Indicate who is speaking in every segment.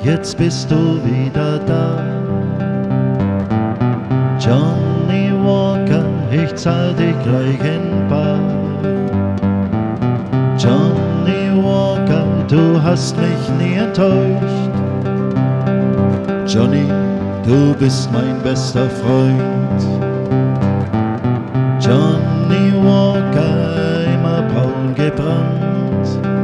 Speaker 1: jetzt bist du wieder da. Johnny Walker, ich zahl dich gleich in bar. Johnny Walker, du hast mich nie enttäuscht. Johnny, du bist mein bester Freund. Johnny Walker, immer braun gebrannt.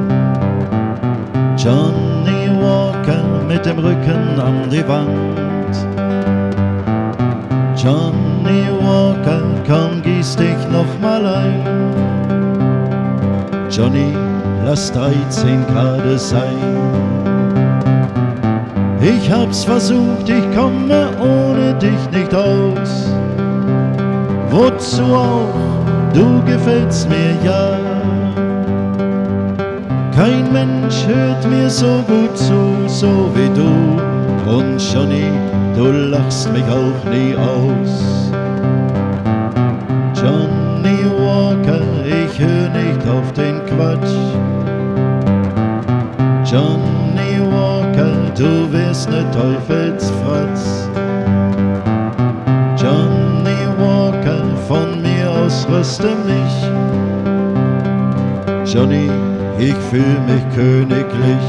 Speaker 1: Johnny Walker mit dem Rücken an die Wand. Johnny Walker, komm, gieß dich noch mal ein. Johnny, lass 13 Grad sein. Ich hab's versucht, ich komme ohne dich nicht aus. Wozu auch, du gefällst mir ja. Kein Mensch hört mir so gut zu, so wie du. Und Johnny, du lachst mich auch nie aus. Johnny Walker, ich hör nicht auf den Quatsch. Johnny Walker, du wärst ne Teufelsfratz. Johnny Walker, von mir aus rüste mich. Johnny, ich fühl mich königlich.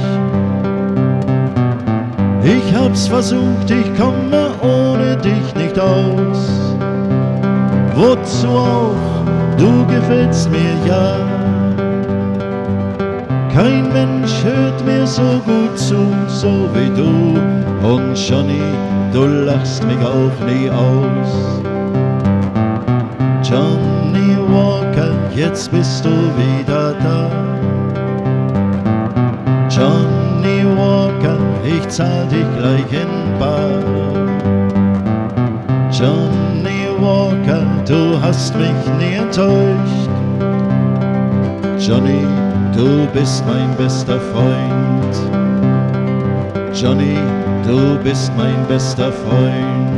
Speaker 1: Ich hab's versucht, ich komme ohne dich nicht aus. Wozu auch, du gefällst mir ja. Kein Mensch hört mir so gut zu, so wie du. Und Johnny, du lachst mich auch nie aus. Johnny Walker, jetzt bist du wieder da. Johnny Walker, ich zahl dich gleich in bar. Johnny Walker, du hast mich nie enttäuscht. Johnny, du bist mein bester Freund. Johnny, du bist mein bester Freund.